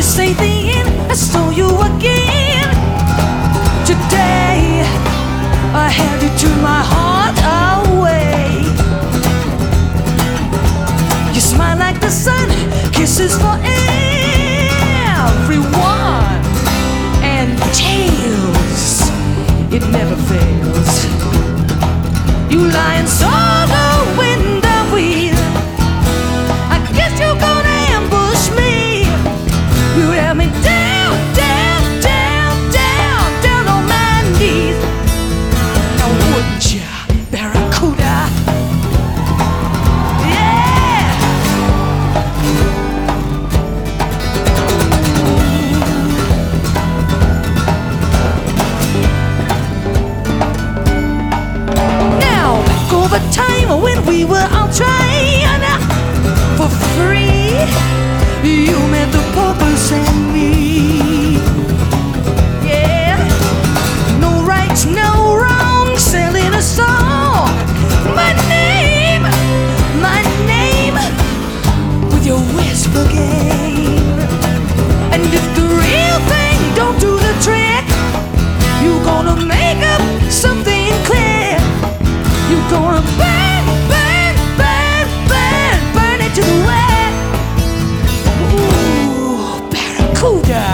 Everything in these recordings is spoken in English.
this ain't the end, I saw you again. Today I had to turn my heart away. You smile like the sun, kisses for everyone, and tales, it never fails. You lie and saw the wind and wheel. I guess you're gonna ambush me. You have me down, down, down, down, down on my knees. Now wouldn't ya, Barracuda? Yeah. Now, back over time when we were all trying for free, you met the purpose and me. Yeah, no rights, no wrongs, selling a song. My name, with your whisper game. And if the real thing don't do the trick, you gonna make up something clear. You gonna burn, burn, burn, burn, burn it to the wet. Ooh, Barracuda.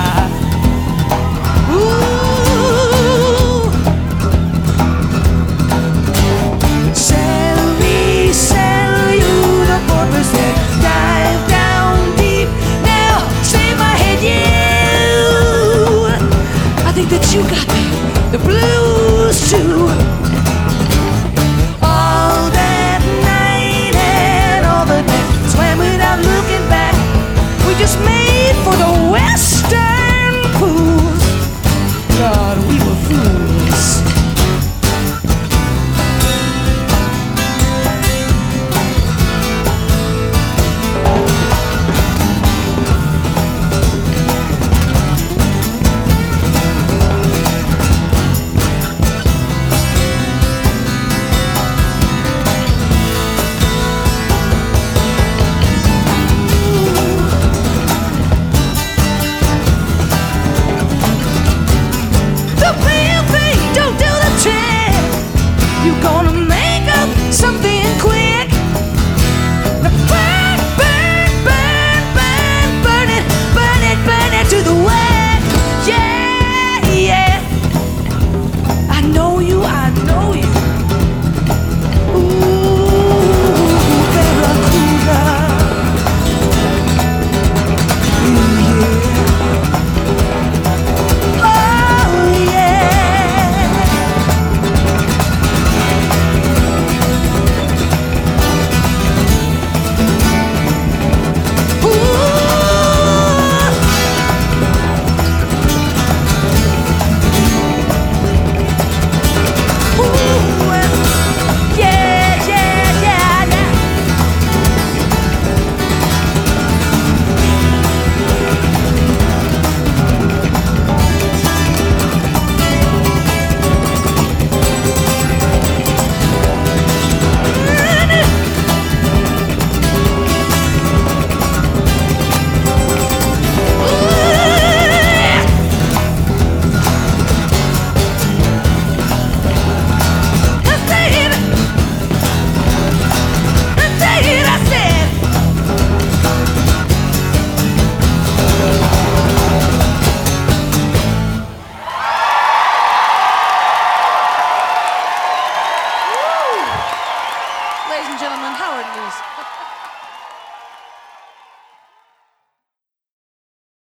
Ooh. Sell you the purpose and dive down deep. Now save my head, you. I think that you got the blues too. All that night and all the day, swam without looking back. We just made